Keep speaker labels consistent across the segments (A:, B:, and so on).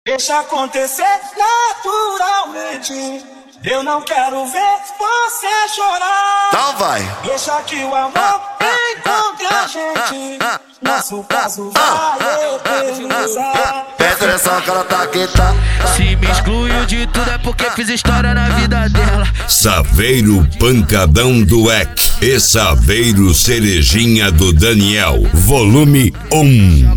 A: Deixa acontecer naturalmente. Eu não quero ver você chorar.
B: Então vai.
A: Deixa que o amor encontre a gente. Nosso caso vai eternizar.
B: Presta atenção que ela tá aqui, tá?
C: Se me excluiu de tudo é porque fiz história na vida dela.
D: Saveiro Pancadão do Eck e Saveiro Cerejinha do Daniel, volume 1.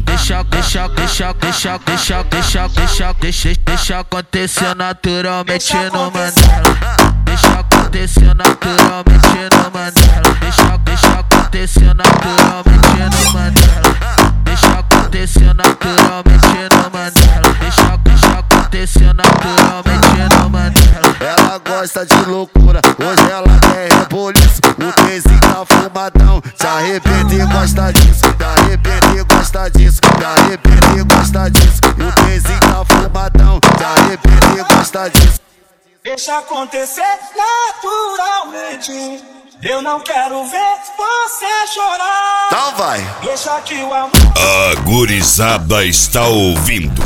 C: Deixa acontecer naturalmente no Mandela. Deixa acontecer naturalmente no Mandela. Deixa acontecer naturalmente no Mandela. Deixa acontecer naturalmente no Mandela. Deixa acontecer naturalmente no Mandela.
B: Ela gosta de loucura, hoje ela quer reboliço. O Tezinho tá fumadão, se arrepende e gosta disso. Se arrepende e gosta disso, se arrepende e gosta disso. O Tezinho tá fumadão, se arrepende e gosta disso.
A: Deixa acontecer naturalmente. Eu não quero ver você chorar.
B: Então vai.
A: Deixa que o amor.
D: A gurizada está ouvindo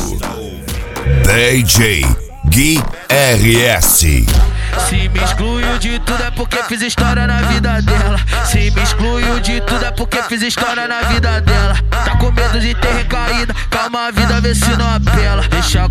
D: DJ Gui RS.
C: Se me excluiu de tudo é porque fiz história na vida dela. Se me excluiu de tudo é porque fiz história na vida dela. Tá com medo de ter recaída, calma a vida, vê se não apela.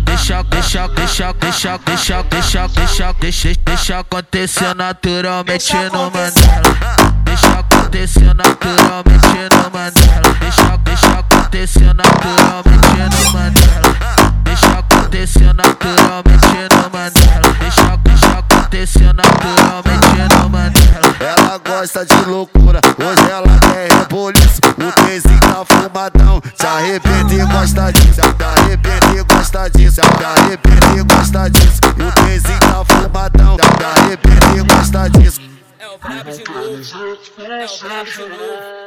C: Deixa acontecer naturalmente no Mandela. Deixa acontecer naturalmente no Mandela. Deixa acontecer naturalmente no Mandela. Deixa acontecer naturalmente no Mandela. Deixa acontecer naturalmente no Mandela.
B: Ela gosta de loucura, hoje ela quer reboliço. O Tezinho tá fumadão, se arrepende e gosta disso. Se arrepende e gosta disso, se arrepende e gosta disso. O Tezinho tá fumadão, se arrepende e gosta disso.
C: É o brabo de novo. É o brabo de novo.